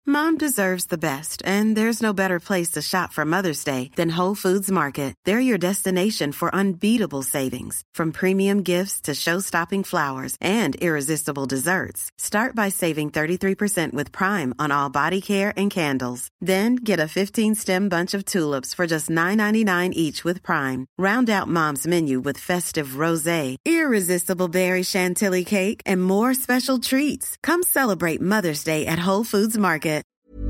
Mom deserves the best, and there's no better place to shop for Mother's Day than Whole Foods Market. They're your destination for unbeatable savings, from premium gifts to show-stopping flowers and irresistible desserts. Start by saving 33% with Prime on all body care and candles. Then get a 15-stem bunch of tulips for just $9.99 each with Prime. Round out Mom's menu with festive rosé, irresistible berry chantilly cake, and more special treats. Come celebrate Mother's Day at Whole Foods Market.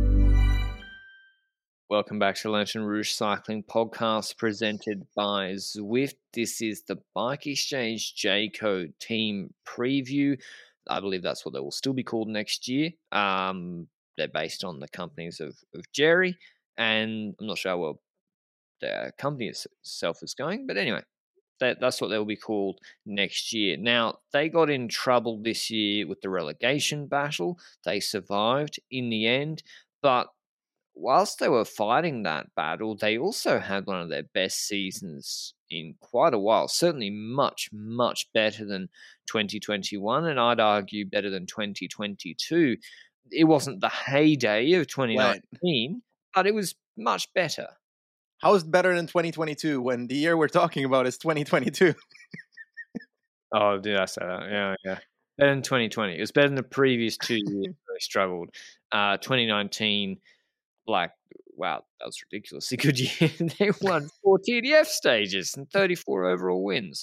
Welcome back to Lantern Rouge Cycling Podcast presented by Zwift. This is the Bike Exchange J-Code team preview. I believe that's what they will still be called next year. They're based on the companies of Jerry, and I'm not sure how well the company itself is going, but anyway, that's what they'll be called next year. Now, they got in trouble this year with the relegation battle. They survived in the end, but whilst they were fighting that battle, they also had one of their best seasons in quite a while. Certainly much, much better than 2021, and I'd argue better than 2022. It wasn't the heyday of 2019, but it was much better. How is it better than 2022 when the year we're talking about is 2022? Oh, did I say that? Yeah. Better than 2020. It was better than the previous 2 years where they struggled. 2019... wow, that was ridiculously good year. They won 4 TDF stages and 34 overall wins.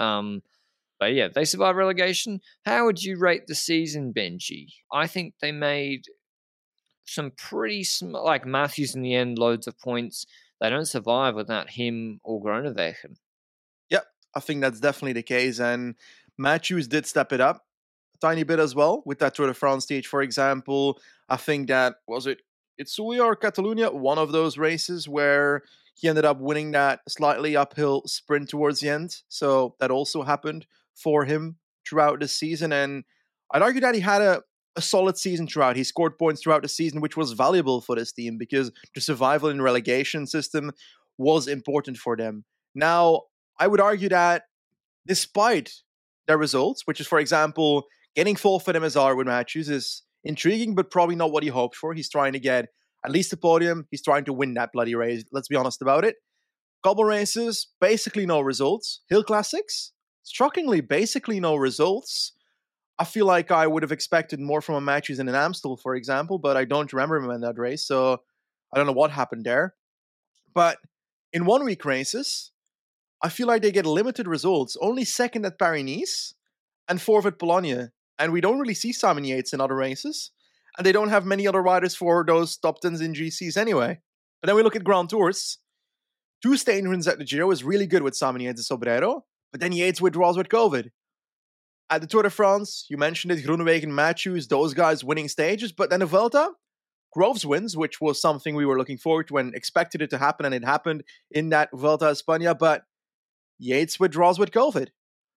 But yeah, they survived relegation. How would you rate the season, Benji? I think they made some pretty like Matthews in the end, loads of points. They don't survive without him or Groenewegen. Yep, I think that's definitely the case. And Matthews did step it up a tiny bit as well with that Tour de France stage, for example. I think that, was it Itzulia or Catalunya, one of those races where he ended up winning that slightly uphill sprint towards the end. So that also happened for him throughout the season. And I'd argue that he had a solid season throughout. He scored points throughout the season, which was valuable for this team because the survival in the relegation system was important for them. Now, I would argue that despite their results, which is, for example, getting full for MSR with Matthews is intriguing, but probably not what he hoped for. He's trying to get at least a podium. He's trying to win that bloody race. Let's be honest about it. Couple races, basically no results. Hill Classics, shockingly, basically no results. I feel like I would have expected more from a Matthews in an Amstel, for example, but I don't remember him in that race, so I don't know what happened there. But in 1 week races, I feel like they get limited results. Only second at Paris-Nice and fourth at Bologna. And we don't really see Simon Yates in other races. And they don't have many other riders for those top 10s in GCs anyway. But then we look at Grand Tours. 2 stage wins at the Giro is really good with Simon Yates and Sobrero. But then Yates withdraws with COVID. At the Tour de France, you mentioned it, Groenewegen, Matthews, those guys winning stages. But then the Vuelta, Groves wins, which was something we were looking forward to and expected it to happen. And it happened in that Vuelta a España. But Yates withdraws with COVID.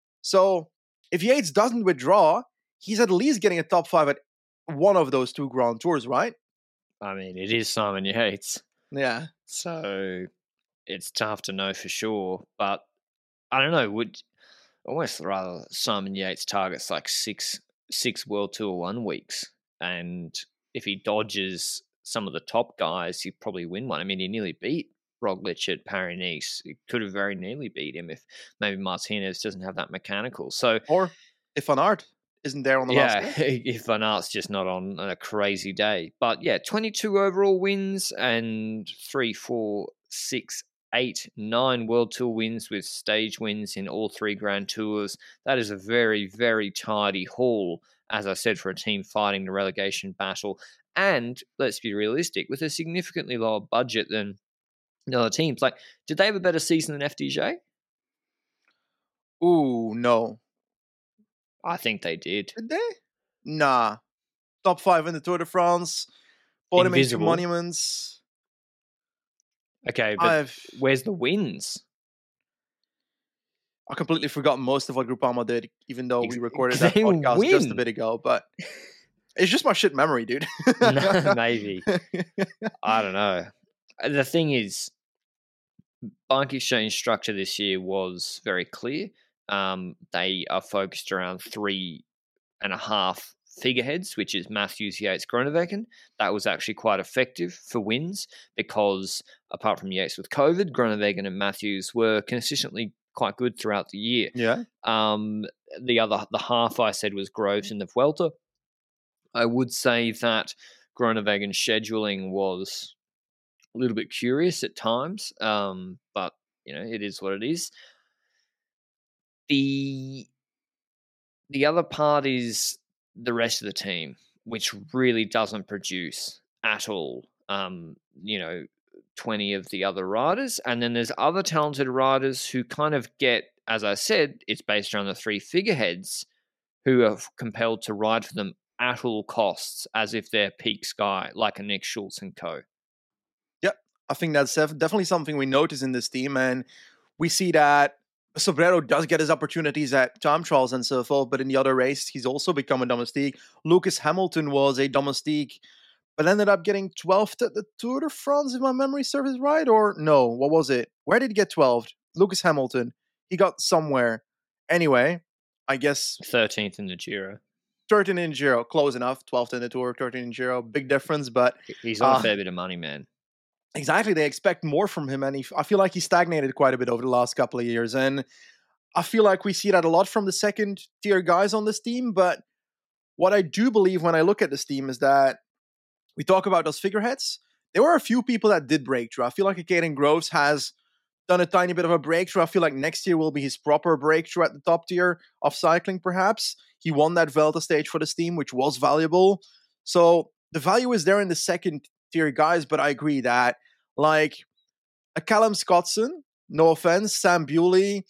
So if Yates doesn't withdraw, he's at least getting a top 5 at one of those 2 Grand Tours, right? I mean, it is Simon Yates. Yeah. So it's tough to know for sure. But I don't know, would almost rather Simon Yates targets like six World Tour 1 weeks. And if he dodges some of the top guys, he'd probably win one. I mean, he nearly beat Roglic at Paris-Nice. He could have very nearly beat him if maybe Martinez doesn't have that mechanical. So, or if Van Aert isn't there on the last day. If Van Aert's just not on a crazy day. But yeah, 22 overall wins and 3, 4, 6, 8, 9 World Tour wins with stage wins in all 3 Grand Tours. That is a very, very tidy haul, as I said, for a team fighting the relegation battle. And let's be realistic, with a significantly lower budget than the other teams. Like, did they have a better season than FDJ? Ooh, no. I think they did. Did they? Nah. Top 5 in the Tour de France. Podium in 2 monuments. Okay, but where's the wins? I completely forgot most of what Groupama did, even though we recorded that podcast just a bit ago. But it's just my shit memory, dude. Maybe. I don't know. The thing is, Bike Exchange structure this year was very clear. They are focused around 3.5 figureheads, which is Matthews, Yates, Groenewegen. That was actually quite effective for wins because apart from Yates with COVID, Groenewegen and Matthews were consistently quite good throughout the year. Yeah. The half I said was Groves in the Vuelta. I would say that Groenewegen's scheduling was a little bit curious at times, but it is what it is. The other part is the rest of the team, which really doesn't produce at all. 20 of the other riders, and then there's other talented riders who kind of get, as I said, it's based around the three figureheads who are compelled to ride for them at all costs, as if they're peak sky, like a Nick Schultz and co. Yep, I think that's definitely something we notice in this team, and we see that Sobrero does get his opportunities at time trials and so forth, but in the other race, he's also become a domestique. Lucas Hamilton was a domestique, but ended up getting 12th at the Tour de France, if my memory serves right, or no, what was it? Where did he get 12th? Lucas Hamilton. He got somewhere. Anyway, I guess 13th in the Giro. 13th in Giro, close enough. 12th in the Tour, 13th in Giro, big difference, but he's on a fair bit of money, man. Exactly, they expect more from him, and I feel like he stagnated quite a bit over the last couple of years, and I feel like we see that a lot from the second-tier guys on this team, but what I do believe when I look at this team is that we talk about those figureheads. There were a few people that did breakthrough. I feel like Caden Groves has done a tiny bit of a breakthrough. I feel like next year will be his proper breakthrough at the top tier of cycling, perhaps. He won that Vuelta stage for this team, which was valuable. So the value is there in the second-tier guys, but I agree that, like, a Callum Scottson, no offense, Sam Bewley,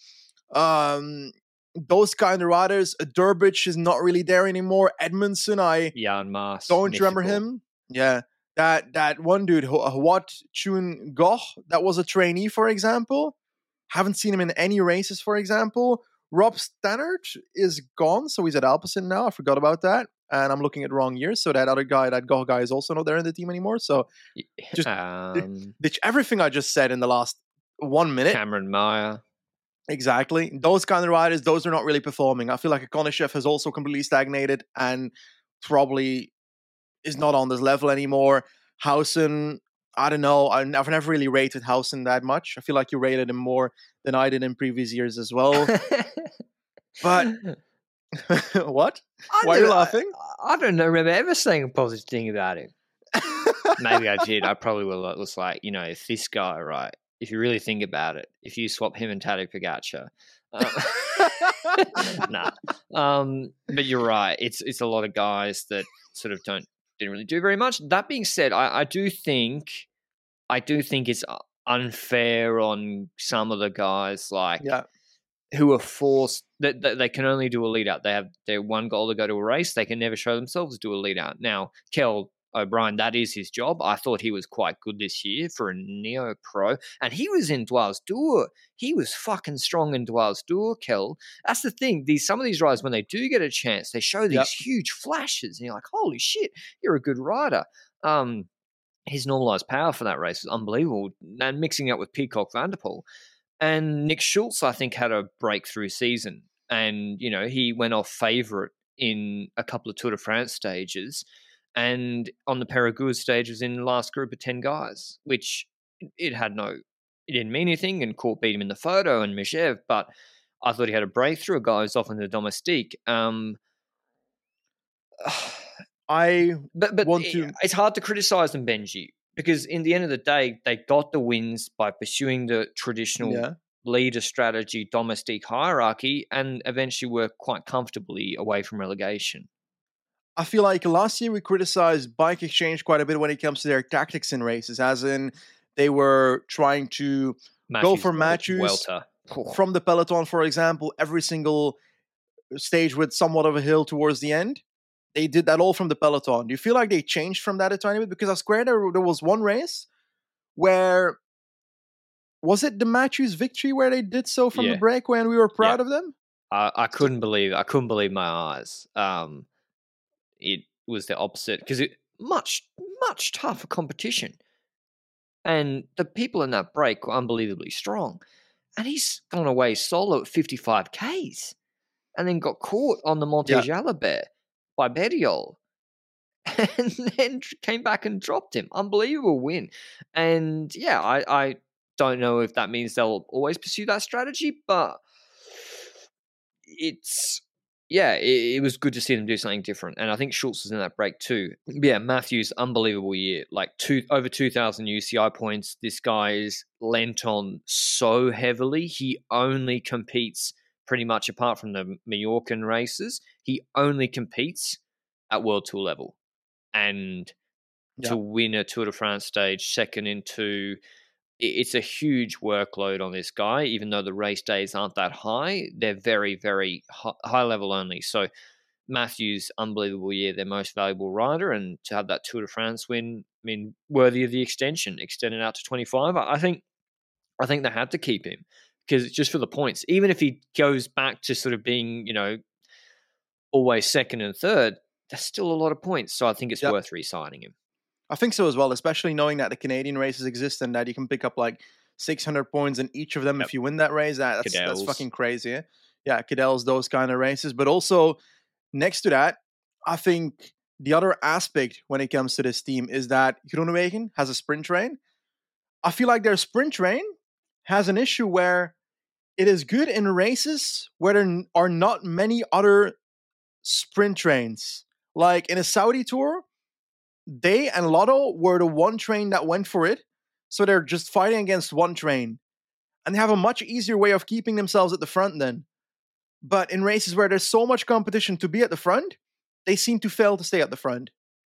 those kind of riders, Durbridge is not really there anymore. Edmondson, Jan Maas, don't you remember him? Yeah. That one dude, Wat Chun Goh, that was a trainee, for example. Haven't seen him in any races, for example. Rob Stannard is gone, so he's at Alpecin now. I forgot about that. And I'm looking at wrong years. So that other guy, that Goh guy, is also not there in the team anymore. So just ditch everything I just said in the last 1 minute. Cameron Meyer. Exactly. Those kind of riders, those are not really performing. I feel like Konishev has also completely stagnated and probably is not on this level anymore. Hausen, I don't know. I've never really rated Hausen that much. I feel like you rated him more than I did in previous years as well. But what? Why are you laughing? I don't remember ever saying a positive thing about him. Maybe I did. I probably will. It was like, if this guy, right, if you really think about it, if you swap him and Tadej Pogačar, but you're right. It's a lot of guys that sort of didn't really do very much. That being said, I do think it's unfair on some of the guys who are forced that they can only do a lead out. They have their one goal to go to a race. They can never show themselves do a lead out. Now, Kel O'Brien, that is his job. I thought he was quite good this year for a neo pro, and he was in Dwars Tour. He was fucking strong in Dwars Tour, Kel. That's the thing. Some of these riders, when they do get a chance, they show these huge flashes, and you're like, holy shit, you're a good rider. His normalized power for that race was unbelievable, and mixing it with Peacock Van der Poel. And Nick Schultz, I think, had a breakthrough season, and he went off favourite in a couple of Tour de France stages. And on the Périgord stage was in the last group of 10 guys, which it didn't mean anything, and Court beat him in the photo and Michev, but I thought he had a breakthrough. A guy who's off in the domestique. It's hard to criticize them, Benji, because in the end of the day, they got the wins by pursuing the traditional leader strategy, domestique hierarchy, and eventually were quite comfortably away from relegation. I feel like last year we criticized Bike Exchange quite a bit when it comes to their tactics in races, as in they were trying to go for Matthews from the peloton, for example, every single stage with somewhat of a hill towards the end. They did that all from the peloton. Do you feel like they changed from that a tiny bit? Because I swear there was one race where, was it the Matthews victory where they did so from the break when we were proud of them? I couldn't believe my eyes. It was the opposite because it much tougher competition, and the people in that break were unbelievably strong. And he's gone away solo at 55 Ks, and then got caught on the Monte Jalabert by Bettiol. And then came back and dropped him. Unbelievable win. And yeah, I don't know if that means they'll always pursue that strategy, but it was good to see them do something different. And I think Schultz was in that break too. Yeah, Matthews, unbelievable year. Like over 2,000 UCI points. This guy is lent on so heavily. He only competes pretty much, apart from the Mallorcan races, he only competes at World Tour level. And to win a Tour de France stage, second into, it's a huge workload on this guy. Even though the race days aren't that high, they're very, very high level only. So Matthews, unbelievable year, their most valuable rider, and to have that Tour de France win, I mean, worthy of the extension, extended out to 25. I think they had to keep him because just for the points. Even if he goes back to sort of being, always second and third, that's still a lot of points. So I think it's worth re-signing him. I think so as well, especially knowing that the Canadian races exist and that you can pick up like 600 points in each of them if you win that race. That's fucking crazy. Yeah, Cadell's, those kind of races. But also, next to that, I think the other aspect when it comes to this team is that Groenewegen has a sprint train. I feel like their sprint train has an issue where it is good in races where there are not many other sprint trains. Like in a Saudi tour, they and Lotto were the one train that went for it. So they're just fighting against one train. And they have a much easier way of keeping themselves at the front then. But in races where there's so much competition to be at the front, they seem to fail to stay at the front.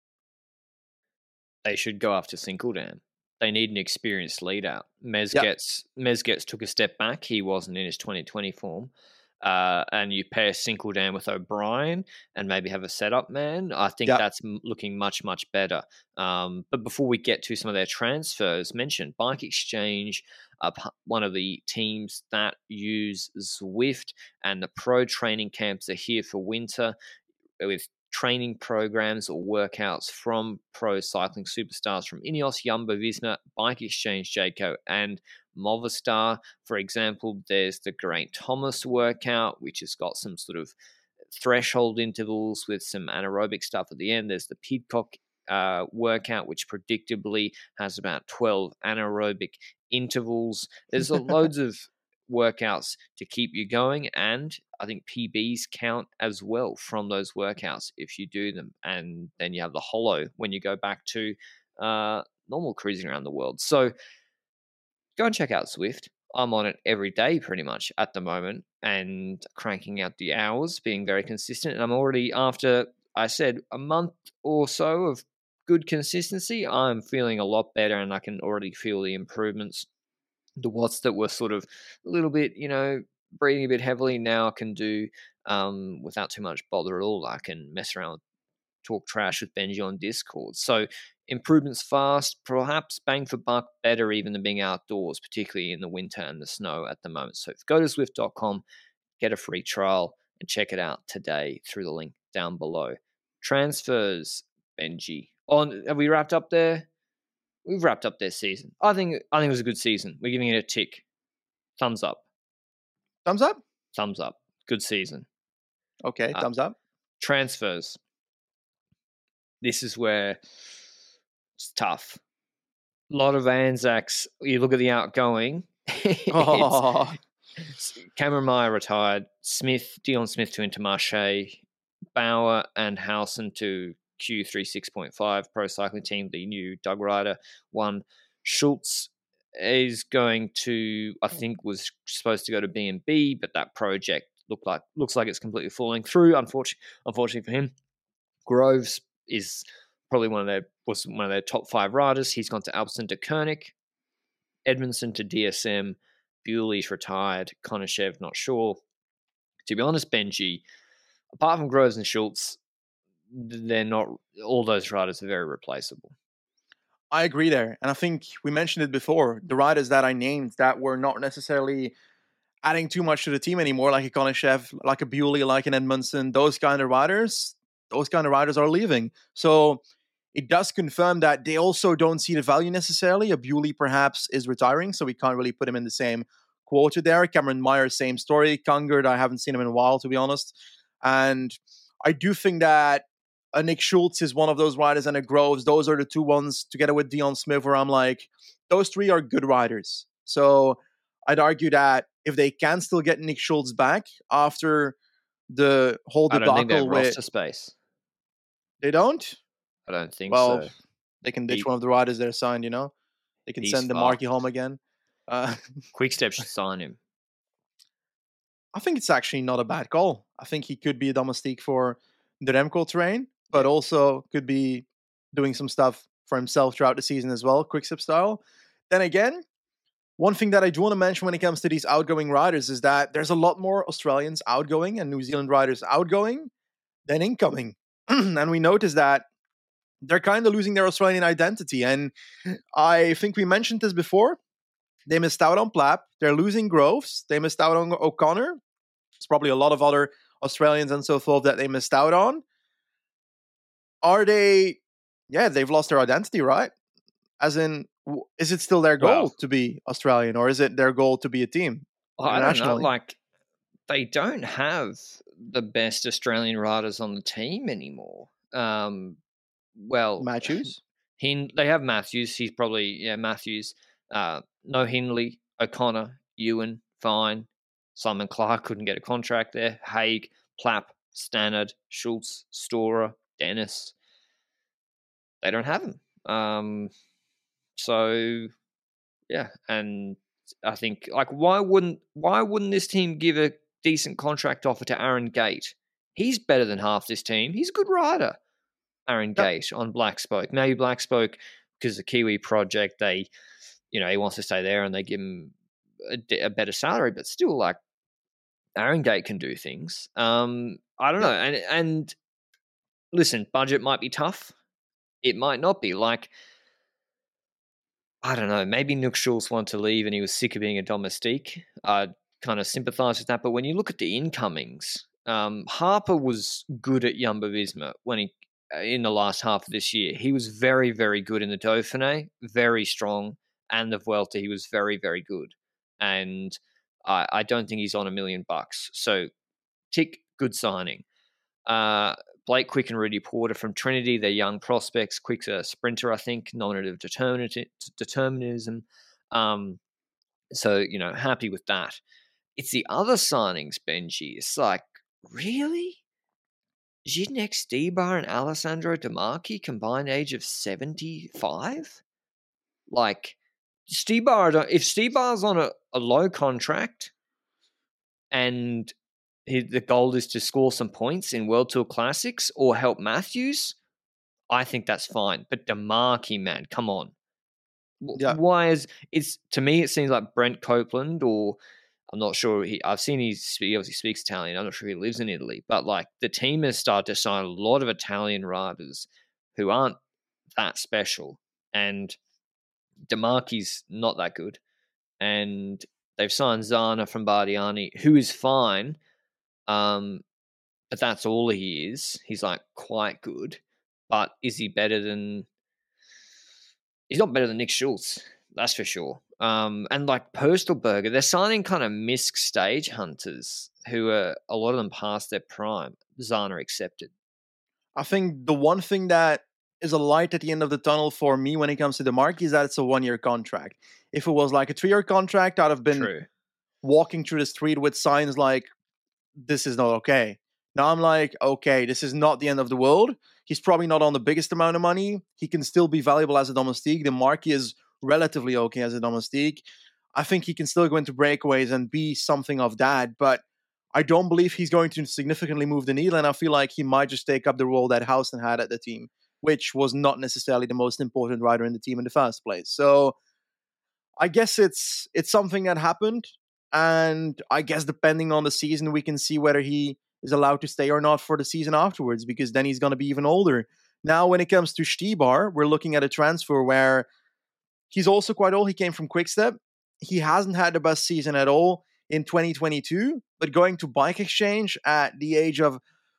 They should go after Sinkeldam. They need an experienced lead out. Mezgets took a step back. He wasn't in his 2020 form. And you pair Sinkeldam with O'Brien and maybe have a setup man. I think that's looking much, much better. But before we get to some of their transfers, mentioned Bike Exchange, one of the teams that use Zwift, and the pro training camps are here for winter with training programs or workouts from pro cycling superstars from Ineos, Jumbo-Visma, Bike Exchange, Jayco, and Movistar. For example, there's the Geraint Thomas workout, which has got some sort of threshold intervals with some anaerobic stuff at the end. There's the Pidcock workout, which predictably has about 12 anaerobic intervals. There's loads of workouts to keep you going, and I think PBs count as well from those workouts if you do them, and then you have the hollow when you go back to normal cruising around the world. So go and check out Zwift. I'm on it every day pretty much at the moment and cranking out the hours, being very consistent, and I'm already, after I said a month or so of good consistency, I'm feeling a lot better, and I can already feel the improvements. The watts that were sort of a little bit, breathing a bit heavily, now I can do without too much bother at all. I can mess around, talk trash with Benji on Discord. So improvements fast, perhaps bang for buck, better even than being outdoors, particularly in the winter and the snow at the moment. So go to Zwift.com, get a free trial, and check it out today through the link down below. Transfers, Benji. Have we wrapped up there? We've wrapped up their season. I think it was a good season. We're giving it a tick. Thumbs up. Thumbs up? Thumbs up. Good season. Okay, thumbs up. Transfers. This is where it's tough. A lot of Anzacs. You look at the outgoing. Cameron Meyer retired. Dion Smith to Intermarché. Bauer and Howson to Q3 6.5 Pro Cycling Team, the new Doug Ryder one. Schultz is going to, I think, was supposed to go to B&B, but that project looks like it's completely falling through. Unfortunately for him, Groves is probably one of their top 5 riders. He's gone to Alpecin-Deceuninck, Edmondson to DSM, Bewley's retired, Konashev not sure. To be honest, Benji, apart from Groves and Schultz, they're not, all those riders are very replaceable. I agree there. And I think we mentioned it before. The riders that I named that were not necessarily adding too much to the team anymore, like a Konashev, like a Bewley, like an Edmondson, those kind of riders are leaving. So it does confirm that they also don't see the value necessarily. A Bewley perhaps is retiring, so we can't really put him in the same quota there. Cameron Meyer, same story. Kungert, I haven't seen him in a while, to be honest. And I do think that a Nick Schultz is one of those riders, and a Groves. Those are the two ones together with Dion Smith where I'm like, those three are good riders. So I'd argue that if they can still get Nick Schultz back after the whole I don't think they have debacle with... roster space. They don't? I don't think Well, so. they can ditch one of the riders they're signed, you know? They can send the Marquis home again. Quickstep should sign him. I think it's actually not a bad call. I think he could be a domestique for the Remco terrain, but also could be doing some stuff for himself throughout the season as well, Quickstep style. Then again, one thing that I do want to mention when it comes to these outgoing riders is that there's a lot more Australians outgoing and New Zealand riders outgoing than incoming. And we notice that they're kind of losing their Australian identity. And I think we mentioned this before. They missed out on Plapp. They're losing Groves. They missed out on O'Connor. There's probably a lot of other Australians and so forth that they missed out on. Are they... Yeah, they've lost their identity, right? As in, is it still their goal to be Australian, or is it their goal to be a team? I don't know. Like, they don't have the best Australian riders on the team anymore. Well, Matthews? They have Matthews. He's probably, Matthews. No Hindley, O'Connor, Ewan, fine. Simon Clark couldn't get a contract there. Haig, Plapp, Stannard, Schultz, Storer, Dennis. They don't have him. So, yeah. And I think, like, why wouldn't this team give a decent contract offer to Aaron Gate? He's better than half this team. He's a good rider. Aaron Gate on Black Spoke. Maybe Black Spoke, because the Kiwi project, he wants to stay there and they give him a better salary, but still, like, Aaron Gate can do things. I don't know. And listen, budget might be tough. It might not be. Like, I don't know. Maybe Nick Schultz wanted to leave and he was sick of being a domestique. I kind of sympathise with that. But when you look at the incomings, Harper was good at Jumbo-Visma in the last half of this year. He was very, very good in the Dauphiné, very strong, and the Vuelta he was very, very good. And I don't think he's on $1 million. So, tick, good signing. Blake Quick and Rudy Porter from Trinity, they're young prospects. Quick's a sprinter, I think, nominative determinism. So, happy with that. It's the other signings, Benji. It's like, really? Zdeněk Stybar and Alessandro De Marchi, combined age of 75? Like, if Stybar's on a low contract and the goal is to score some points in World Tour Classics or help Matthews, I think that's fine. But De Marchi, man, come on. Yeah. To me, it seems like Brent Copeland, or I'm not sure. I've seen he obviously speaks Italian. I'm not sure he lives in Italy. But, like, the team has started to sign a lot of Italian riders who aren't that special. And De Marchi's not that good. And they've signed Zana from Bardiani, who is fine. But that's all he is. He's, like, quite good. But is he better than... He's not better than Nick Schultz. That's for sure. And, like, Pöstlberger, they're signing kind of misc stage hunters who are, a lot of them past their prime. Zana accepted. I think the one thing that is a light at the end of the tunnel for me when it comes to De Marchi is that it's a 1-year contract. If it was like a 3-year contract, I'd have been walking through the street with signs like, this is not okay. Now I'm like, okay, this is not the end of the world. He's probably not on the biggest amount of money. He can still be valuable as a domestique. De Marchi is relatively okay as a domestique. I think he can still go into breakaways and be something of that, but I don't believe he's going to significantly move the needle, and I feel like he might just take up the role that Houston had at the team, which was not necessarily the most important rider in the team in the first place. So I guess it's something that happened, and I guess depending on the season, we can see whether he is allowed to stay or not for the season afterwards, because then he's going to be even older. Now, when it comes to Stybar, we're looking at a transfer where he's also quite old. He came from Quickstep. He hasn't had the best season at all in 2022, but going to Bike Exchange at the age of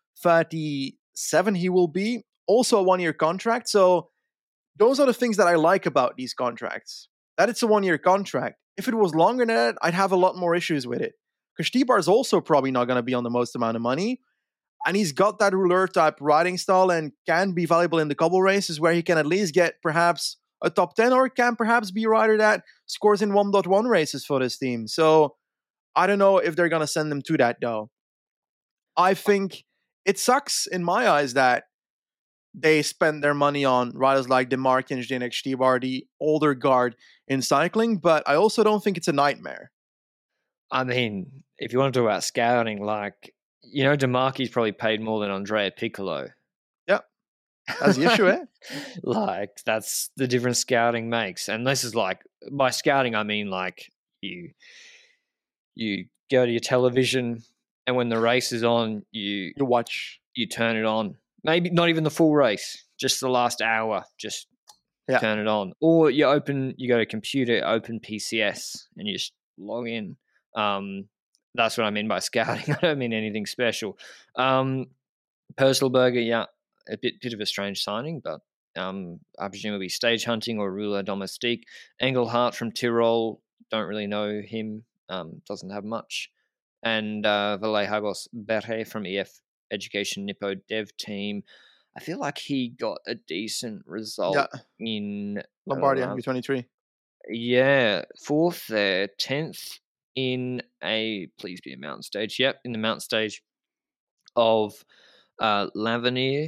37, he will be. Also a 1-year contract. So those are the things that I like about these contracts. That it's a 1-year contract. If it was longer than that, I'd have a lot more issues with it. Because Stybar is also probably not going to be on the most amount of money. And he's got that rouleur type riding style and can be valuable in the cobble races where he can at least get perhaps a top 10 or can perhaps be a rider that scores in 1.1 races for this team. So I don't know if they're going to send him to that though. I think it sucks in my eyes that they spend their money on riders like the Martins, the NXT, the older guard in cycling, but I also don't think it's a nightmare. I mean, if you want to talk about scouting, like, DeMarchi's probably paid more than Andrea Piccolo. Yep. That's the issue, eh? Like, that's the difference scouting makes. And this is like, by scouting, I mean, like, you go to your television, and when the race is on, you watch. You turn it on. Maybe not even the full race, just the last hour, just turn it on. Or you go to computer, open PCS, and you just log in. That's what I mean by scouting. I don't mean anything special. Purcellberger, yeah, a bit of a strange signing, but I presume it'll be stage hunting or Rouleur Domestique. Engelhardt from Tyrol, don't really know him, doesn't have much. And Vallejagos Berre from EF Education Nippo Dev Team. I feel like he got a decent result in Lombardia U23. Yeah, 4th there, 10th in please be a mountain stage. Yep, in the mountain stage of L'Avenir.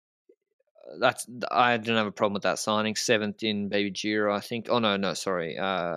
I don't have a problem with that signing. 7th in Baby Giro, I think. Oh no, sorry.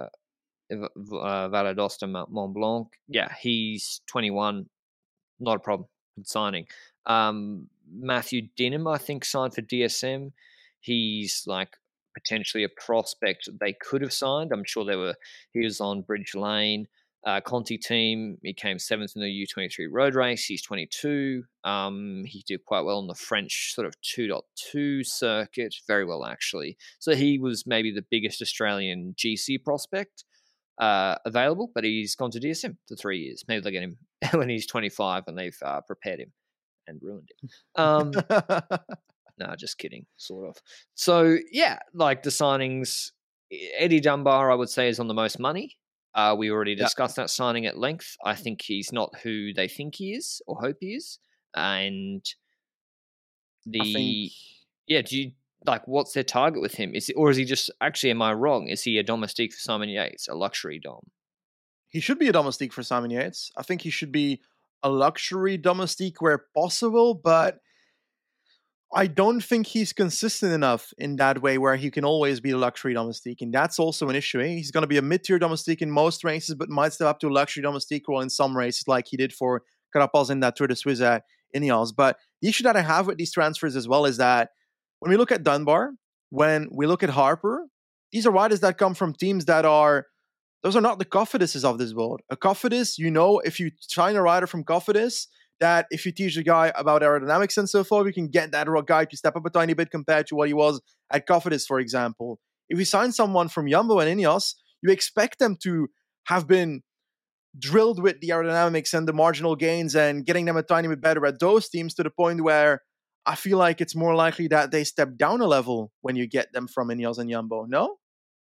Valle d'Aosta Mont Blanc. Yeah, he's 21. Not a problem with signing. Matthew Dinham, I think, signed for DSM. He's like potentially a prospect they could have signed. I'm sure he was on Bridge Lane. Conti team, he came 7th in the U23 road race. He's 22. He did quite well in the French sort of 2.2 circuit. Very well, actually. So he was maybe the biggest Australian GC prospect available, but he's gone to DSM for 3 years. Maybe they'll get him when he's 25 and they've prepared him and ruined him. No, just kidding, sort of. So, yeah, like the signings, Eddie Dunbar, I would say, is on the most money. We already discussed that signing at length. I think he's not who they think he is or hope he is. And do you like what's their target with him? Is he just actually? Am I wrong? Is he a domestique for Simon Yates, a luxury dom? He should be a domestique for Simon Yates. I think he should be a luxury domestique where possible, but I don't think he's consistent enough in that way where he can always be a luxury domestique, and that's also an issue. He's going to be a mid-tier domestique in most races, but might step up to a luxury domestique role in some races, like he did for Carapaz in that Tour de Suisse at Ineos. But the issue that I have with these transfers as well is that when we look at Dunbar, when we look at Harper, these are riders that come from teams those are not the Cofidis's of this world. A Cofidis, if you sign a rider from Cofidis, that if you teach a guy about aerodynamics and so forth, you can get that guy to step up a tiny bit compared to what he was at Cofidis, for example. If you sign someone from Jumbo and Ineos, you expect them to have been drilled with the aerodynamics and the marginal gains and getting them a tiny bit better at those teams to the point where I feel like it's more likely that they step down a level when you get them from Ineos and Jumbo, no?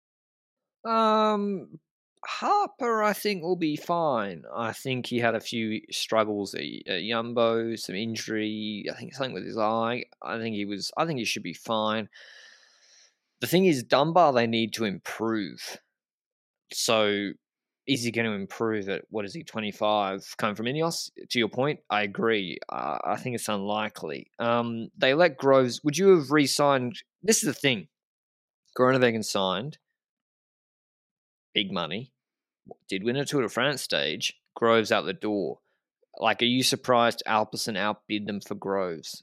Harper, I think, will be fine. I think he had a few struggles at Jumbo, some injury. I think something with his eye. I think he should be fine. The thing is, Dunbar, they need to improve. So, is he going to improve at, 25, coming from Ineos? To your point, I agree. I think it's unlikely. They let Groves... Would you have re-signed... This is the thing. Groenewegen signed. Big money. Did win a Tour de France stage. Groves out the door. Like, are you surprised Alpecin outbid them for Groves?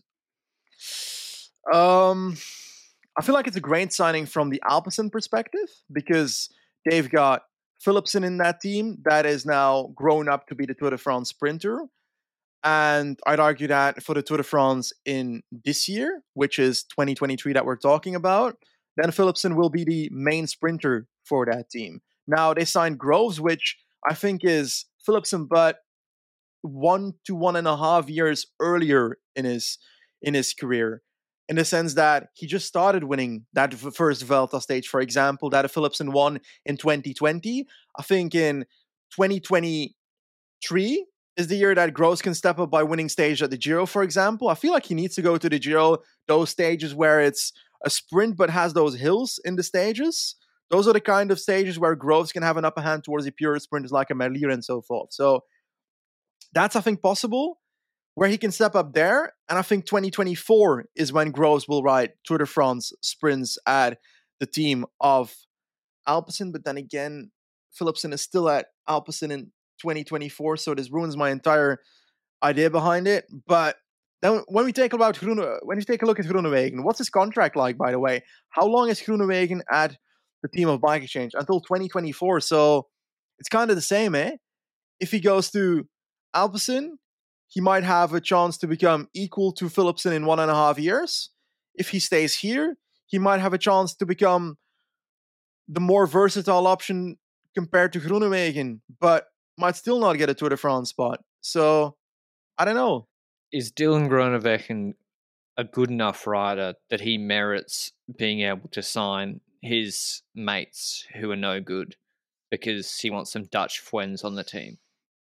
I feel like it's a great signing from the Alpecin perspective because they've got Philipsen in that team that is now grown up to be the Tour de France sprinter. And I'd argue that for the Tour de France in this year, which is 2023 that we're talking about, then Philipsen will be the main sprinter for that team. Now, they signed Groves, which I think is Philipsen, but 1 to 1.5 years earlier in his career, in the sense that he just started winning that first Vuelta stage, for example, that Philipsen won in 2020. I think in 2023, is the year that Groves can step up by winning stage at the Giro, for example. I feel like he needs to go to the Giro, those stages where it's a sprint but has those hills in the stages. Those are the kind of stages where Groves can have an upper hand towards the pure sprinters like a Merlier and so forth. So that's, I think, possible where he can step up there. And I think 2024 is when Groves will ride Tour de France sprints at the team of Alpecin. But then again, Philipsen is still at Alpecin in 2024, so this ruins my entire idea behind it. But then when we take a look at Groenewegen, what's his contract like, by the way? How long is Groenewegen at the team of Bike Exchange? Until 2024, so it's kind of the same, eh? If he goes to Alpecin, he might have a chance to become equal to Philipsen in 1.5 years. If he stays here, he might have a chance to become the more versatile option compared to Groenewegen, but might still not get a Tour de France spot. So, I don't know. Is Dylan Groenewegen a good enough rider that he merits being able to sign his mates who are no good because he wants some Dutch friends on the team?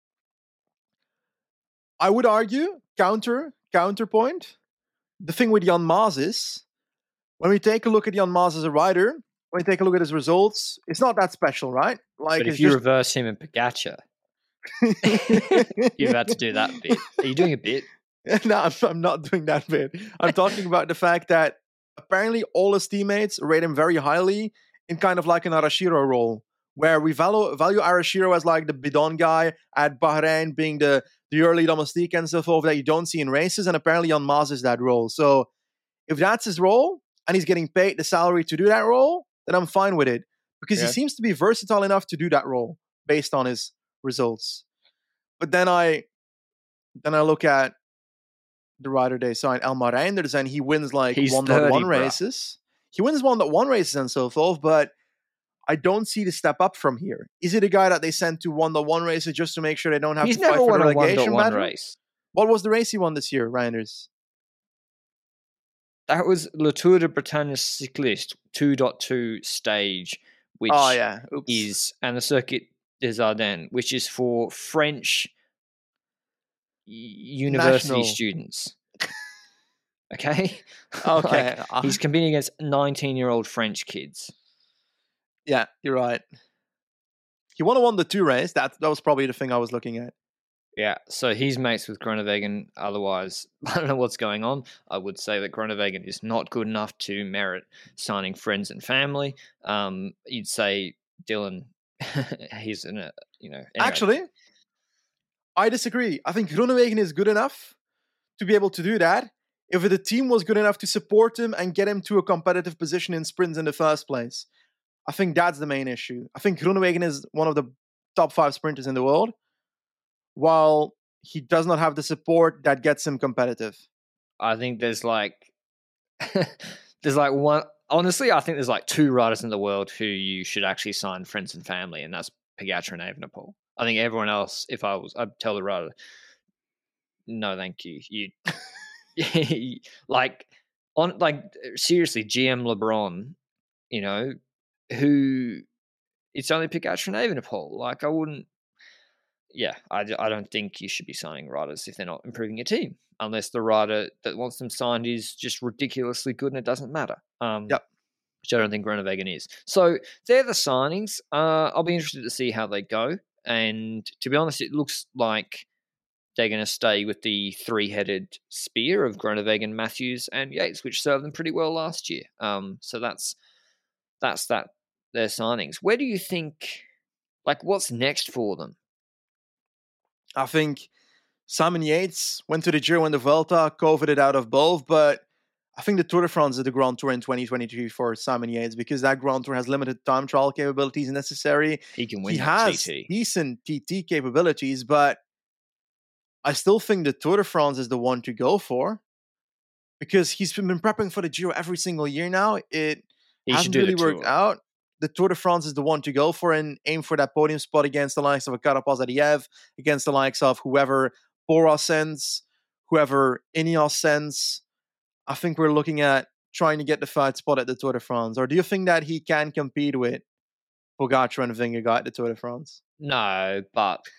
I would argue, counterpoint, the thing with Jan Maas is, when we take a look at Jan Maas as a rider, when we take a look at his results, it's not that special, right? Like, but if you reverse him in Pogacar, you've had to do that bit. Are you doing a bit? No, I'm not doing that bit. I'm talking about the fact that apparently all his teammates rate him very highly in kind of like an Arashiro role, where we value Arashiro as like the bidon guy at Bahrain, being the early domestique and so forth that you don't see in races, and apparently Jan Maas is that role. So if that's his role, and he's getting paid the salary to do that role, then I'm fine with it. Because he seems to be versatile enough to do that role based on his results. But then I look at the rider they signed, Elmar Reinders, and he wins like 1.1 races. He wins 1.1 races and so forth, but I don't see the step up from here. Is it a guy that they sent to 1.1 races just to make sure they don't have to fight for the relegation battle? Race. What was the race he won this year, Reinders? That was Le Tour de Bretagne Cycliste 2.2 stage, which is, and the Circuit des Ardennes, which is for French university students. Okay? Okay. Like, he's competing against 19-year-old French kids. Yeah, you're right. He won the 2 race. That was probably the thing I was looking at. Yeah, so he's mates with Groenewegen. Otherwise, I don't know what's going on. I would say that Groenewegen is not good enough to merit signing friends and family. You'd say Dylan, he's in a, Anyway. Actually, I disagree. I think Groenewegen is good enough to be able to do that if the team was good enough to support him and get him to a competitive position in sprints in the first place. I think that's the main issue. I think Groenewegen is one of the top 5 sprinters in the world, while he does not have the support that gets him competitive. I think there's like one. Honestly, I think there's like 2 riders in the world who you should actually sign friends and family, and that's Pogacar and Evenepoel. I think everyone else, I'd tell the rider, no, thank you. You seriously, GM LeBron, who it's only Pogacar and Evenepoel. Like, I wouldn't. Yeah, I don't think you should be signing riders if they're not improving your team, unless the rider that wants them signed is just ridiculously good and it doesn't matter. Yep. Which I don't think Groenewegen is. So they're the signings. I'll be interested to see how they go. And to be honest, it looks like they're going to stay with the 3-headed spear of Groenewegen, Matthews, and Yates, which served them pretty well last year. So that's their signings. Where do you think, what's next for them? I think Simon Yates went to the Giro and the Vuelta, coveted out of both, but I think the Tour de France is the Grand Tour in 2023 for Simon Yates because that Grand Tour has limited time trial capabilities necessary. He can win. He has TT. Decent TT capabilities, but I still think the Tour de France is the one to go for because he's been prepping for the Giro every single year now. It hasn't really worked out. The Tour de France is the one to go for and aim for that podium spot against the likes of a Carapaz Adiev, against the likes of whoever Bora sends, whoever Ineos sends. I think we're looking at trying to get the 3rd spot at the Tour de France. Or do you think that he can compete with Pogacar and Vingegaard at the Tour de France? No, but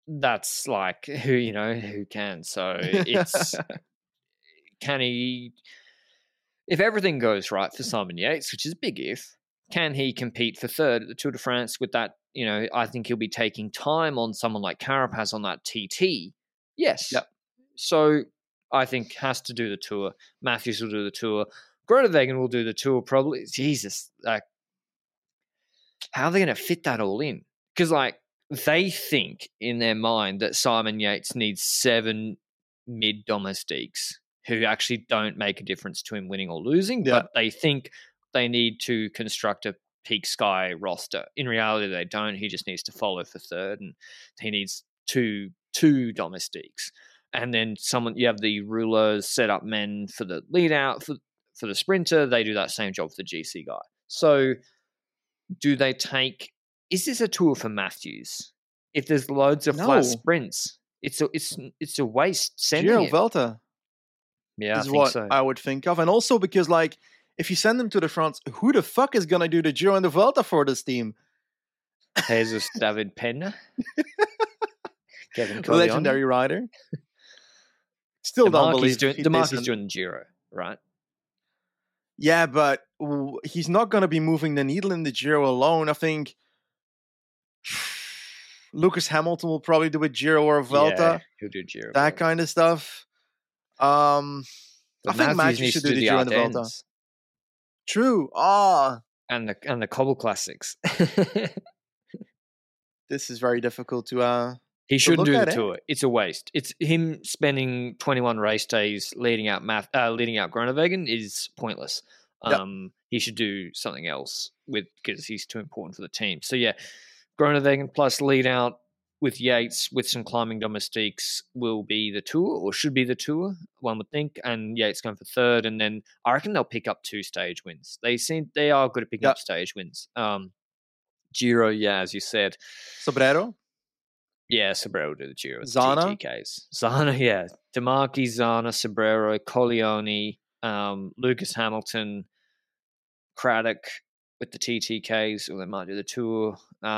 that's like who can. So it's can he? If everything goes right for Simon Yates, which is a big if, can he compete for third at the Tour de France with that? I think he'll be taking time on someone like Carapaz on that TT. Yes. Yep. So I think has to do the Tour. Matthews will do the Tour. Groenewegen will do the Tour probably. Jesus, like, how are they going to fit that all in? Because, like, they think in their mind that Simon Yates needs 7 mid-domestiques who actually don't make a difference to him winning or losing, Yeah. but they think they need to construct a peak sky roster. In reality, they don't. He just needs to follow for third, and he needs two domestiques. And then you have the rulers set up men for the lead out for the sprinter. They do that same job for the GC guy. So do they take? Is this a tour for Matthews? If there's loads of flat sprints, it's a waste sending Giro him. Vuelta. Yeah, is I think what so. I would think of, and also because like if you send them to the France, who the fuck is gonna do the Giro and the Vuelta for this team? Jesus David Penna, Kevin Colleoni. Legendary rider. Still don't believe DeMarquis doing the Giro, right? Yeah, but he's not going to be moving the needle in the Giro alone. I think Lucas Hamilton will probably do a Giro or a Vuelta. Yeah, he'll do Giro. That kind of stuff. I think Matthews should do the Giro and the Vuelta. True. And the Cobble Classics. This is very difficult to. He shouldn't do the Tour. It's a waste. It's him spending 21 race days leading out Groenewegen is pointless. Yep. He should do something else because he's too important for the team. So yeah, Groenewegen plus lead out with Yates with some climbing domestiques will be the Tour, or should be the Tour, one would think. And Yates going for third, and then I reckon they'll pick up 2 stage wins. They are good at picking up stage wins. Giro, yeah, as you said. Sobrero. Yeah, Sobrero will do the Giro. Zana? TTKs. Zana, yeah. DeMarquis, Zana, Sobrero, Colleoni, Lucas Hamilton, Craddock with the TTKs, or they might do the Tour.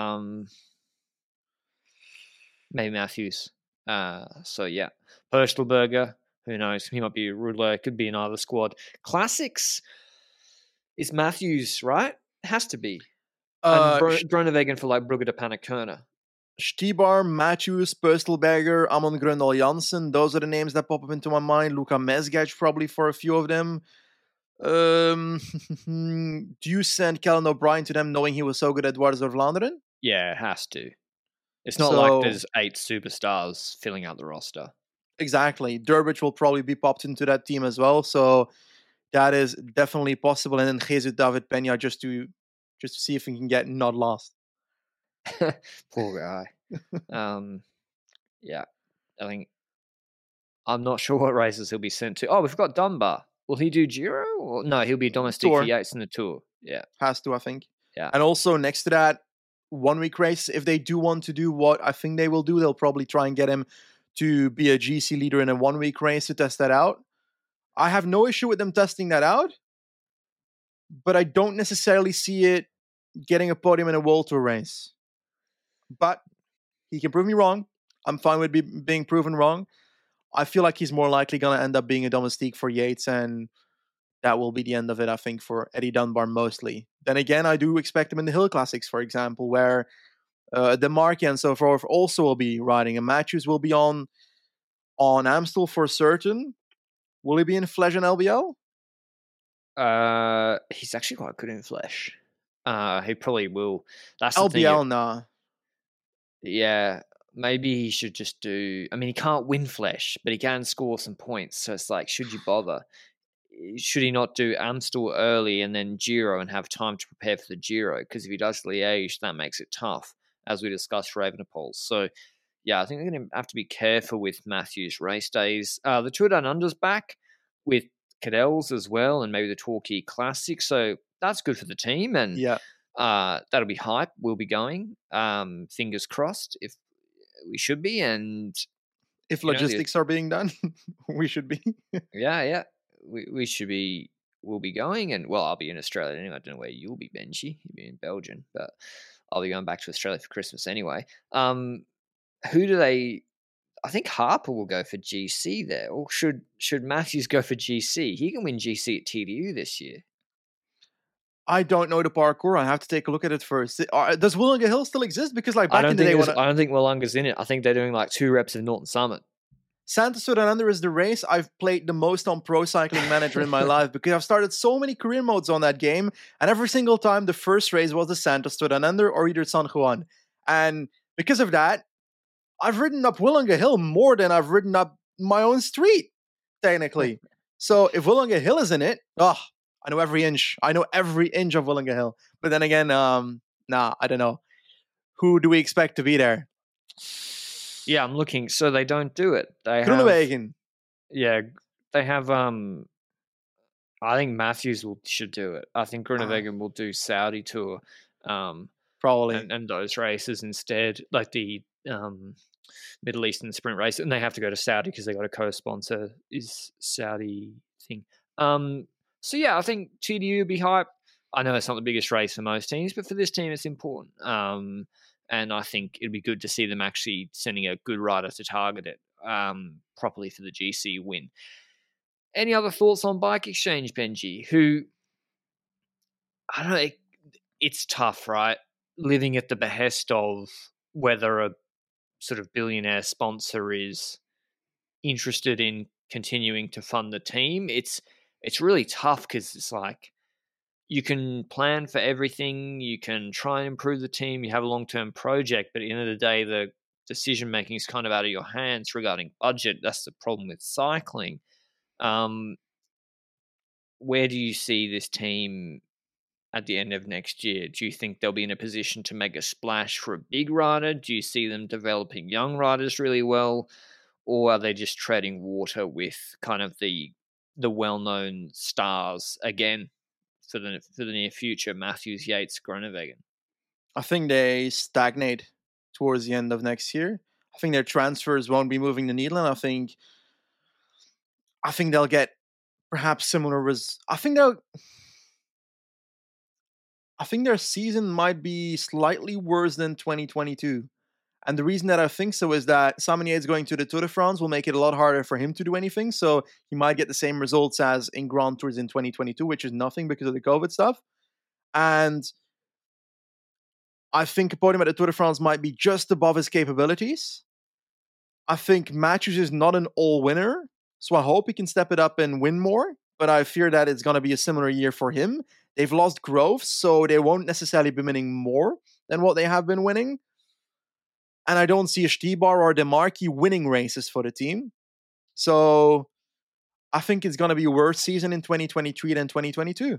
Maybe Matthews. So, yeah. Purschelberger, who knows? He might be a ruler. Could be in either squad. Classics is Matthews, right? It has to be. And Groenewegen for like Brugge de Panikerne. Stibar, Matthews, Pöstelberger, Amon Grøndal Jansen. Those are the names that pop up into my mind. Luka Mesgec probably for a few of them. Do you send Kellen O'Brien to them knowing he was so good at Dwars of Vlaanderen? Yeah, it has to. It's not like there's 8 superstars filling out the roster. Exactly. Durbridge will probably be popped into that team as well. So that is definitely possible. And then Jesus David Peña just to see if he can get not lost. Poor guy. Yeah, I think I'm not sure what races he'll be sent to. Oh, we've got Dunbar. Will he do Giro? Or no, he'll be domestic for Yates in the Tour. Yeah, has to, I think. Yeah, and also next to that, 1 week race. If they do want to do what I think they will do, they'll probably try and get him to be a GC leader in a 1 week race to test that out. I have no issue with them testing that out, but I don't necessarily see it getting a podium in a World Tour race. But he can prove me wrong. I'm fine with being proven wrong. I feel like he's more likely going to end up being a domestique for Yates, and that will be the end of it, I think, for Eddie Dunbar mostly. Then again, I do expect him in the Hill Classics, for example, where DeMarquis and so forth also will be riding, and Matthews will be on Amstel for certain. Will he be in Flèche and LBL? He's actually quite good in Flèche. He probably will. That's LBL, nah. Yeah, maybe he should just do. I mean, he can't win Flèche, but he can score some points. So it's like, should you bother? Should he not do Amstel early and then Giro and have time to prepare for the Giro? Because if he does Liège, that makes it tough, as we discussed for Evenepoel. So, yeah, I think they're going to have to be careful with Matthews' race days. The Tour Down Under's back with Cadell's as well, and maybe the Torquay Classic. So that's good for the team, and yeah. That'll be hype. We'll be going. Fingers crossed if we should be, and if logistics are being done, we should be. Yeah. We should be. We'll be going, and well, I'll be in Australia anyway. I don't know where you'll be, Benji. You'll be in Belgium, but I'll be going back to Australia for Christmas anyway. who do they? I think Harper will go for GC there, or should Matthews go for GC? He can win GC at TDU this year. I don't know the parkour. I have to take a look at it first. Does Wollonga Hill still exist? Because like I back in the day, I don't think Wollonga's in it. I think they're doing like 2 reps of Norton Summit. Santa Stood and Under is the race I've played the most on Pro Cycling Manager in my life, because I've started so many career modes on that game, and every single time the first race was the Santa Stood and Under or either San Juan. And because of that, I've ridden up Wollonga Hill more than I've ridden up my own street, technically. So if Wollonga Hill is in it, I know every inch. I know every inch of Wollonga Hill. But then again, I don't know. Who do we expect to be there? Yeah, I'm looking. So they don't do it. They Groenewegen. Yeah, they have. I think Matthews should do it. I think Groenewegen will do Saudi Tour, probably, and those races instead, like the Middle Eastern sprint race, and they have to go to Saudi because they got a co-sponsor is Saudi thing. So yeah, I think TDU will be hype. I know it's not the biggest race for most teams, but for this team, it's important. And I think it'd be good to see them actually sending a good rider to target it properly for the GC win. Any other thoughts on Bike Exchange, Benji? Who, I don't know, it's tough, right? Living at the behest of whether a sort of billionaire sponsor is interested in continuing to fund the team. It's really tough because it's like you can plan for everything, you can try and improve the team, you have a long-term project, but at the end of the day, the decision making is kind of out of your hands regarding budget. That's the problem with cycling. Where do you see this team at the end of next year? Do you think they'll be in a position to make a splash for a big rider? Do you see them developing young riders really well? Or are they just treading water with kind of the well-known stars again for the near future, Matthews, Yates, Groenewegen? I think they stagnate towards the end of next year. I think their transfers won't be moving the needle, and I think they'll get perhaps similar I think their season might be slightly worse than 2022. And the reason that I think so is that Simon Yates going to the Tour de France will make it a lot harder for him to do anything. So he might get the same results as in Grand Tours in 2022, which is nothing because of the COVID stuff. And I think a podium at the Tour de France might be just above his capabilities. I think Matthews is not an all-winner, so I hope he can step it up and win more. But I fear that it's going to be a similar year for him. They've lost growth, so they won't necessarily be winning more than what they have been winning. And I don't see a Stibar or DeMarchi winning races for the team. So I think it's going to be a worse season in 2023 than 2022.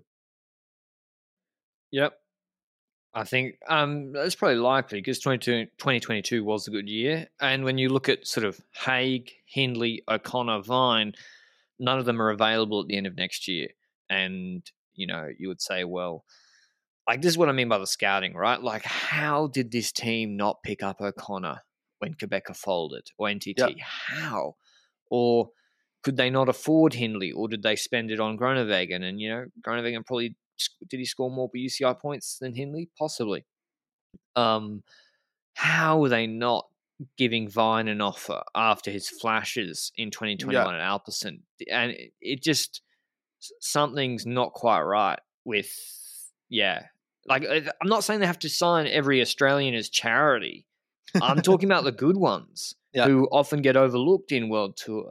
Yep. I think that's probably likely because 2022 was a good year. And when you look at sort of Haig, Hindley, O'Connor, Vine, none of them are available at the end of next year. And, you would say, well, like, this is what I mean by the scouting, right? Like, how did this team not pick up O'Connor when Quebecer folded or NTT? Yep. How? Or could they not afford Hindley, or did they spend it on Groenewegen? And, Groenewegen probably, did he score more UCI points than Hindley? Possibly. How were they not giving Vine an offer after his flashes in 2021 at Alpecin? And it just, something's not quite right with, like, I'm not saying they have to sign every Australian as charity. I'm talking about the good ones who often get overlooked in World Tour.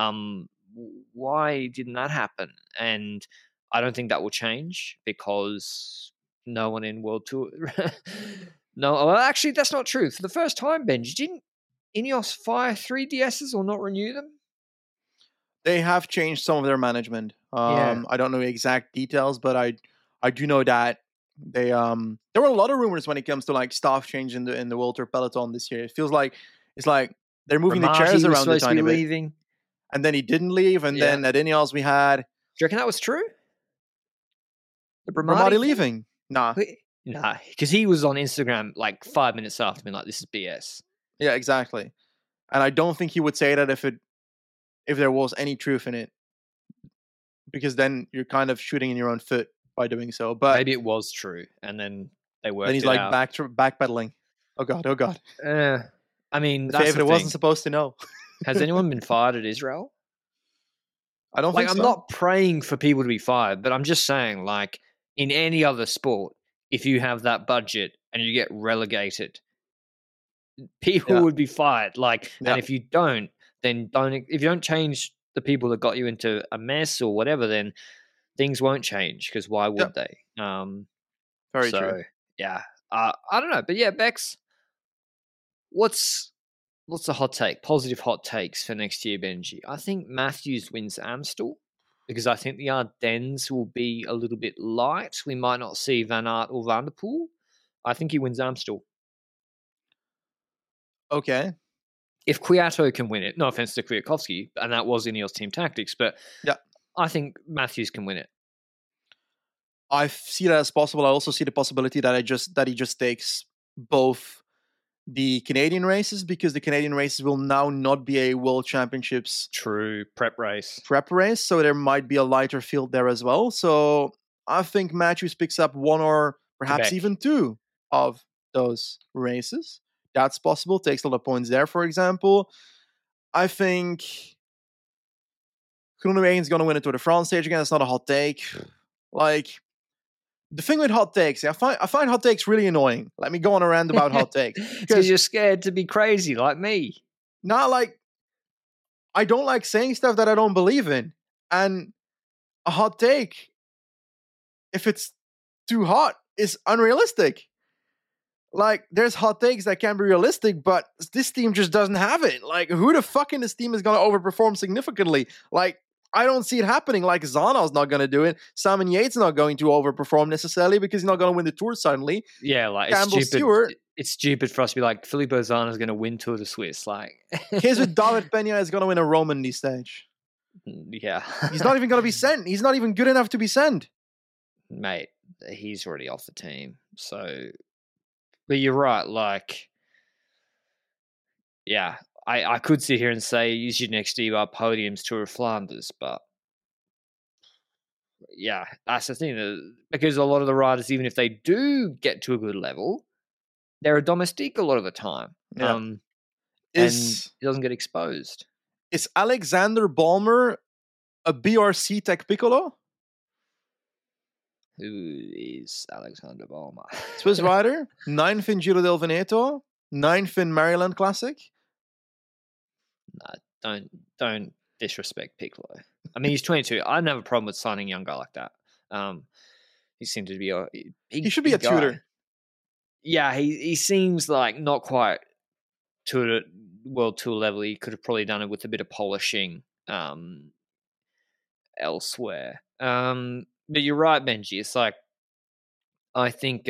Why didn't that happen? And I don't think that will change because no one in World Tour. No, well, actually, that's not true. For the first time, Benji, didn't Ineos fire 3 DSs or not renew them? They have changed some of their management. I don't know the exact details, but I do know that they there were a lot of rumors when it comes to like staff change in the World Tour peloton this year. It feels like it's like they're moving the chairs around a tiny bit. Leaving. And then he didn't leave, and then at Ineos we had. Do you reckon that was true? The Bramati leaving? Nah, because he was on Instagram like 5 minutes after me, like, this is BS. Yeah, exactly. And I don't think he would say that if there was any truth in it, because then you're kind of shooting in your own foot by doing so. But maybe it was true, and then they worked. Then he's like backpedaling. Oh god. I mean, The that's favorite the wasn't thing. supposed to know. Has anyone been fired at Israel? I don't Like, think I'm so. not praying for people to be fired, but I'm just saying, like, in any other sport, if you have that budget and you get relegated, people Yeah. would be fired. Like, Yeah. and if you don't, then if you don't change the people that got you into a mess or whatever, then things won't change, because why would they? Very true. Yeah, I don't know, but yeah, Bex, what's the hot take? Positive hot takes for next year, Benji. I think Matthews wins Amstel, because I think the Ardennes will be a little bit light. We might not see Van Aert or Van der Poel. I think he wins Amstel. Okay. If Kwiato can win it, no offense to Kwiatkowski, and that was Ineos Team Tactics, but Yeah. I think Matthews can win it. I see that as possible. I also see the possibility that he just takes both the Canadian races, because the Canadian races will now not be a World Championships True. Prep race. So there might be a lighter field there as well. So I think Matthews picks up one or perhaps Quebec. even two of those races. That's possible. Takes a lot of points there, for example. I think Groenewegen is going to win a Tour de France stage again. It's not a hot take. Like, the thing with hot takes, I find hot takes really annoying. Let me go on a rant about hot takes. Because you're scared to be crazy like me. Not like, I don't like saying stuff that I don't believe in. And a hot take, if it's too hot, is unrealistic. Like, there's hot takes that can be realistic, but this team just doesn't have it. Like, who the fuck in this team is going to overperform significantly? Like, I don't see it happening. Like, Zana's not going to do it. Simon Yates not going to overperform necessarily, because he's not going to win the Tour suddenly. Yeah, like, Campbell it's stupid. Stewart. It's stupid for us to be like, Filippo Zana's going to win Tour de Suisse. Like, Here's with David Peña is going to win a Romandy stage. Yeah. He's not even going to be sent. He's not even good enough to be sent. Mate, he's already off the team. So, but you're right. Like, yeah, I could sit here and say, use your next EUR podiums Tour of Flanders, but yeah, that's the thing. Because a lot of the riders, even if they do get to a good level, they're a domestique a lot of the time. Yeah. And it doesn't get exposed. Is Alexander Balmer a BRC Tech Piccolo? Who is Alexander Balmer? Swiss rider, 9th in Giro del Veneto, 9th in Maryland Classic. Nah, don't disrespect Piccolo. I mean, he's 22. I don't have a problem with signing a young guy like that. He seemed to be he should be a tutor. Yeah, he seems like not quite to a world tour level. He could have probably done it with a bit of polishing elsewhere. But you're right, Benji. It's like, I think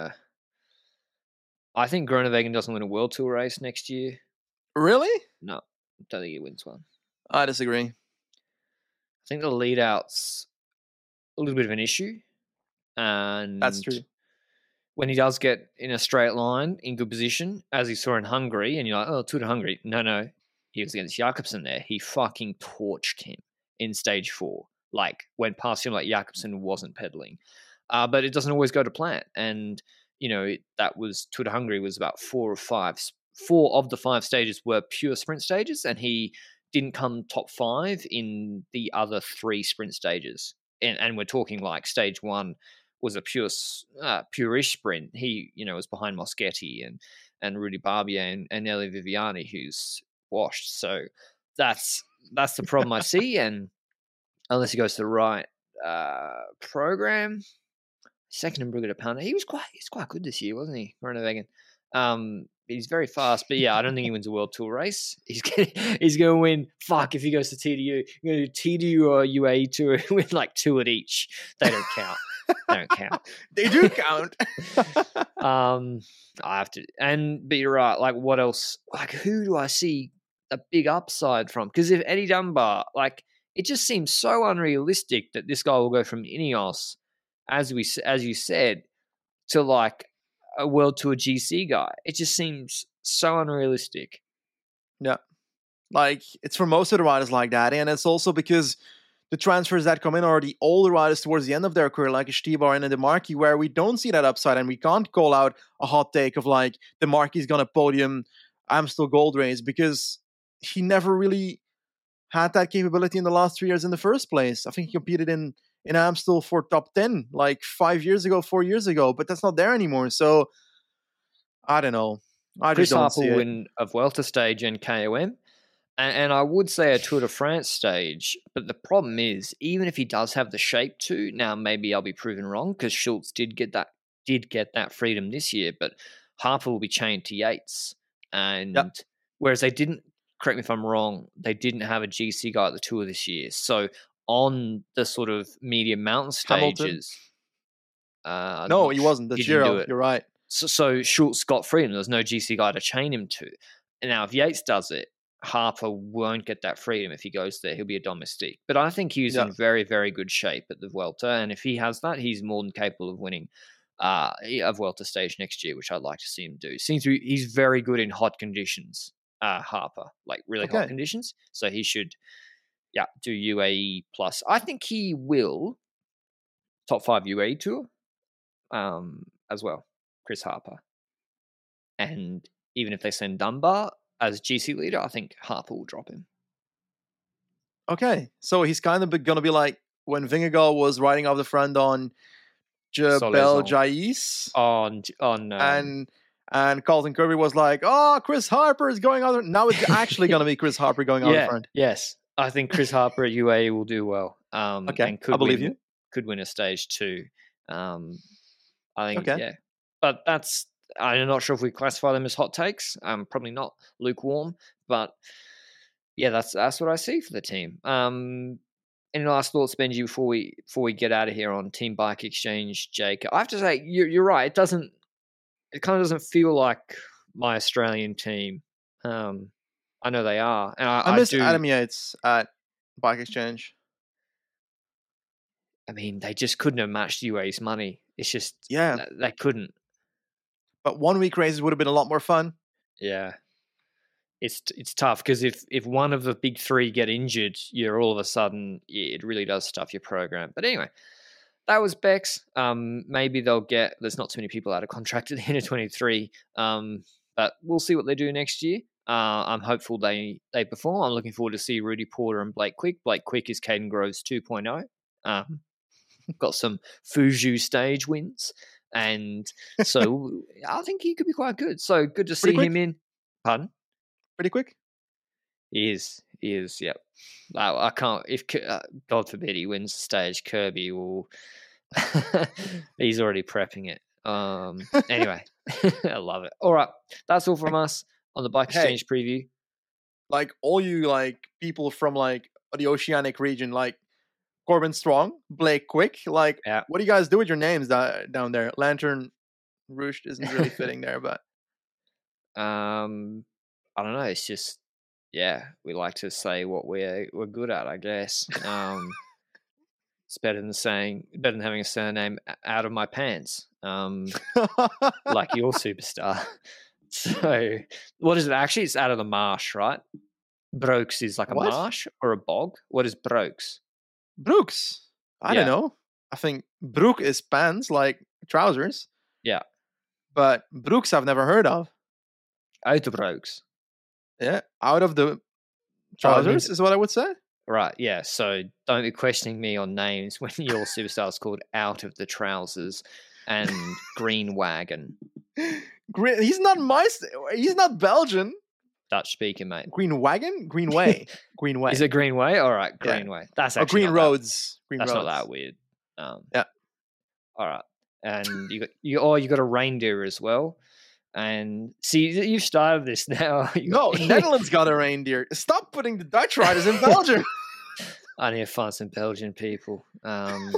Groenewegen doesn't win a world tour race next year. Really? No, don't think he wins one. I disagree. I think the lead out's a little bit of an issue. And that's true. When he does get in a straight line in good position, as he saw in Hungary, and you're like, oh, Tour de Hungary. No. He was against Jakobsen there. He fucking torched him in stage 4. Like, went past him like Jakobsen wasn't pedaling. But it doesn't always go to plan. And, that was Tour de Hungary was about 4 of the 5 stages were pure sprint stages, and he didn't come top 5 in the other 3 sprint stages. And we're talking like stage 1 was a pure-ish sprint. He, was behind Moschetti and Rudy Barbier and Nelly Viviani, who's washed. So that's the problem I see. And unless he goes to the right program, second in Brugge de Panda, he's quite good this year, wasn't he, Groenewegen? He's very fast, but yeah, I don't think he wins a world tour race. He's gonna win. Fuck, if he goes to TDU, you're gonna do TDU or UAE tour with like 2 at each. They don't count. They do count. I have to, but you're right. Like, what else? Like, who do I see a big upside from? Because if Eddie Dunbar, like, it just seems so unrealistic that this guy will go from Ineos, as you said, to like a World Tour GC guy. It just seems so unrealistic. Yeah. Like, it's for most of the riders like that. And it's also because the transfers that come in are the older riders towards the end of their career, like a Stibar and a DeMarchi, where we don't see that upside, and we can't call out a hot take of like DeMarchi's going to podium Amstel Gold Race, because he never really had that capability in the last 3 years in the first place. I think he competed in Amstel for top 10 like 5 years ago, 4 years ago, but that's not there anymore. So I don't know. I Chris just don't Harper see will it. win a Vuelta stage and KOM. And I would say a Tour de France stage, but the problem is, even if he does have the shape to, now maybe I'll be proven wrong because Schultz did get that freedom this year, but Harper will be chained to Yates, and whereas they didn't, correct me if I'm wrong, they didn't have a GC guy at the Tour this year. So on the sort of medium mountain stages, no, he wasn't. The Giro, you're right. So Schultz got freedom. There was no GC guy to chain him to. And now if Yates does it, Harper won't get that freedom if he goes there. He'll be a domestique. But I think he's in very, very good shape at the Vuelta. And if he has that, he's more than capable of winning a Vuelta stage next year, which I'd like to see him do. He's very good in hot conditions, Harper, like really hot conditions. So he should, do UAE plus. I think he will top 5 UAE Tour as well, Chris Harper. And even if they send Dunbar as GC leader, I think Harper will drop him. Okay, so he's kind of going to be like when Vingegaard was riding off the front on Jebel Jais. And Colton Kirby was like, "Oh, Chris Harper is going on." Now it's actually going to be Chris Harper going on the front. Yes, I think Chris Harper at UAE will do well. Okay, and I believe you. Could win a stage 2. I think, but that's. I'm not sure if we classify them as hot takes. Probably not lukewarm, but that's what I see for the team. Any last thoughts, Benji, before we get out of here on Team Bike Exchange, Jake? I have to say you're right. It kind of doesn't feel like my Australian team. I know they are, and I miss do. Adam Yates at Bike Exchange. I mean, they just couldn't have matched UAE's money. It's just they couldn't. But 1 week races would have been a lot more fun. Yeah. It's tough because if one of the big 3 get injured, you're all of a sudden, it really does stuff your program. But anyway, that was Bex. Maybe there's not too many people out of contract at the end of 23. But we'll see what they do next year. I'm hopeful they perform. I'm looking forward to see Rudy Porter and Blake Quick. Blake Quick is Caden Groves 2.0. Got some Fuju stage wins. And so I think he could be quite good. So good to see him in. Pardon? Pretty quick? He is, yep. I can't, if God forbid he wins the stage, Kirby will, he's already prepping it. Anyway, I love it. All right, that's all from us on the Bike Exchange preview. Like all you people from the Oceanic region, Corbin Strong, Blake Quick, what do you guys do with your names down there? Lantern Rouge isn't really fitting there, but I don't know. It's just we like to say what we're good at, I guess. It's better than having a surname out of my pants, like your superstar. So what is it actually? It's out of the marsh, right? Brooks is like a marsh or a bog. What is Brooks? Brooks. I don't know. I think broek is pants, like trousers. Yeah. But Brooks I've never heard of. Out of Brooks. Yeah. Out of the trousers is what I would say. Right, yeah. So don't be questioning me on names when your superstar is called Out of the Trousers and Green Wagon. He's not Belgian. Dutch speaking, mate. Green Wagon? Greenway. Greenway. Is it Greenway? All right, Greenway. That's actually Green Roads. That's not that weird. Yeah. All right. And you got a reindeer as well. And see, you've started this now. No, Netherlands got a reindeer. Stop putting the Dutch riders in Belgium. I need to find some Belgian people. I'm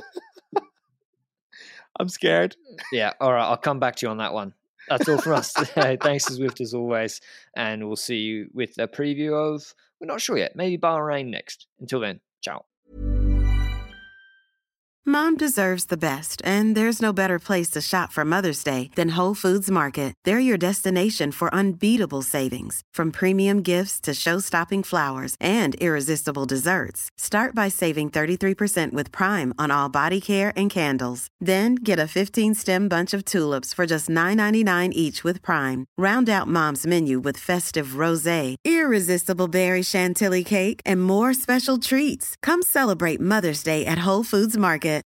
scared. Yeah. All right. I'll come back to you on that one. That's all from us today. Thanks to Zwift as always. And we'll see you with a preview of, we're not sure yet, maybe Bahrain next. Until then, ciao. Mom deserves the best, and there's no better place to shop for Mother's Day than Whole Foods Market. They're your destination for unbeatable savings, from premium gifts to show-stopping flowers and irresistible desserts. Start by saving 33% with Prime on all body care and candles. Then get a 15-stem bunch of tulips for just $9.99 each with Prime. Round out Mom's menu with festive rosé, irresistible berry chantilly cake, and more special treats. Come celebrate Mother's Day at Whole Foods Market.